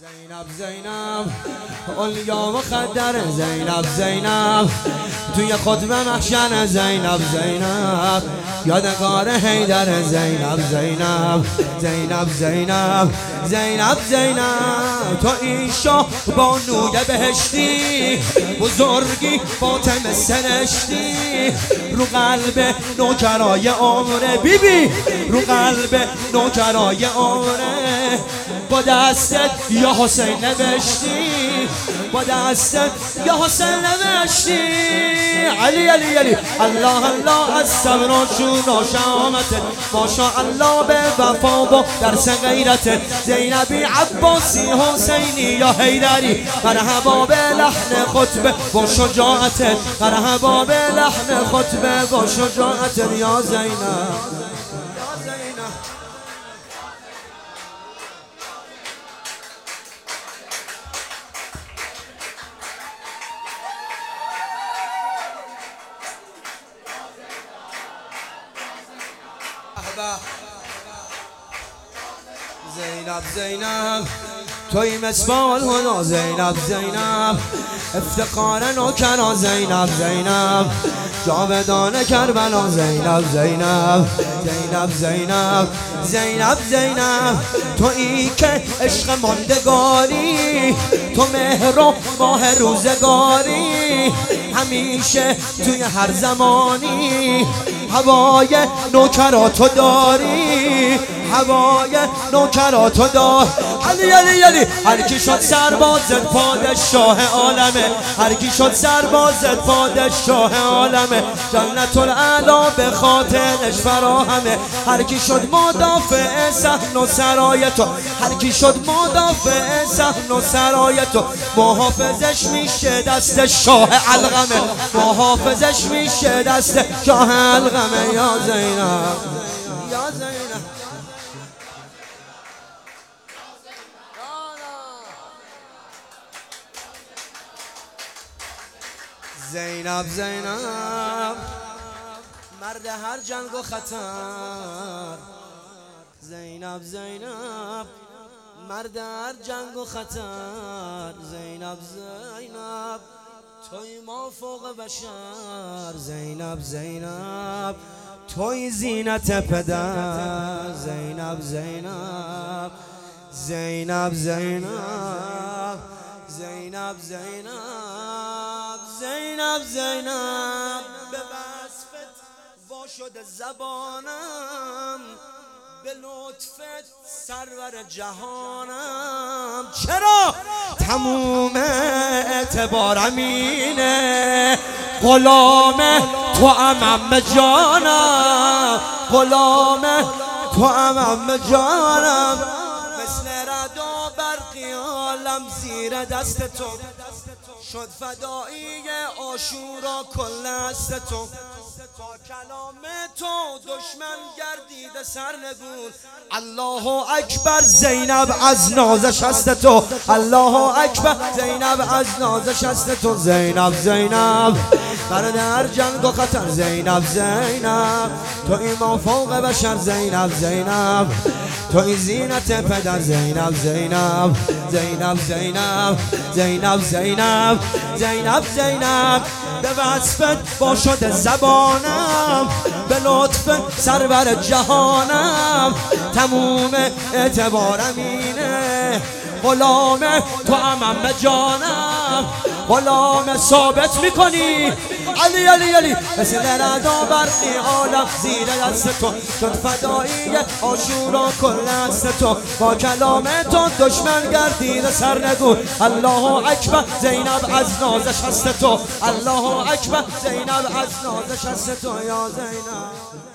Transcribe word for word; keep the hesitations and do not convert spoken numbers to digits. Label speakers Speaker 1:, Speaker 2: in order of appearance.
Speaker 1: زینب زینب اولیا مخدر زینب زینب توی خطبه محشر زینب زینب یادگار حیدر زینب زینب زینب زینب زینب زینب تو ایشا بانوی بهشتی بزرگی فاطمه سرشتی رو قلب نوکرای عمره بی بی رو قلب نوکرای عمره با دستت یا حسین نوشتی با دستت یا حسین نوشتی علی علی علی الله الله از صبر و شور و شهامتت ماشاءالله به وفا و درس غیرتت زینبی عباسی حسینی یا حیدری مرحبا به لحن خطبه با شجاعتت مرحبا به لحن خطبه با شجاعتت یا زینب زینب زینب توی مصباح الهدی زینب زینب افتخار نوکران زینب زینب جاودان کربلا زینب زینب زینب زینب زینب زینب تویی که عشق ماندگاری تو مهر و ماه روزگاری همیشه توی هر زمانی هوای نوکراتو داری هوای نوکراتو دار علی علی علی هر کی شد سربازت پادشاه عالمه هر کی شد سربازت پادشاه عالمه جنت الاعلی به خاطرش فراهمه هر کی شد مدافع صحن و سرای تو هر کی شد مدافع صحن و سرای تو محافظش میشه دست شاه علقمه محافظش میشه دست شاه علقمه یا زینب یا زینب زینب زینب مرد هر جنگ و خطر زینب زینب مرد هر جنگ و خطر زینب زینب توی ما فوق بشر زینب زینب توی زینت پدر زینب زینب زینب زینب زینب زینب زینب زینب به وصفت وا شده زبانم به لطفت سرور جهانم چرا تموم اعتبارم اینه غلام تو امم جانم غلام تو امم جانم مثل ردا برقی عالم زیر دست تو شد فدایی عاشورا کل است تو با کلام تو دشمن گردیده سرنگون الله اکبر زینب از نازش است تو الله اکبر زینب از نازش است تو زینب زینب مرد هر جنگ و خطر زینب زینب تو ایمان فوق بشر زینب زینب توی زینت پدر زینب زینب زینب زینب زینب زینب زینب زینب به وصفت با شده زبانم به لطف سرور جهانم تموم اعتبارم اینه غلام تو امم جانم غلام ثابت میکنی علی علی علی مثل ردا برقی عالم زیر دست تو شد فدایی عاشورا کل است تو با کلام تو دشمن گردیده سرنگون الله اکبر زینب از نازش هست تو الله اکبر زینب از نازش هست تو یا زینب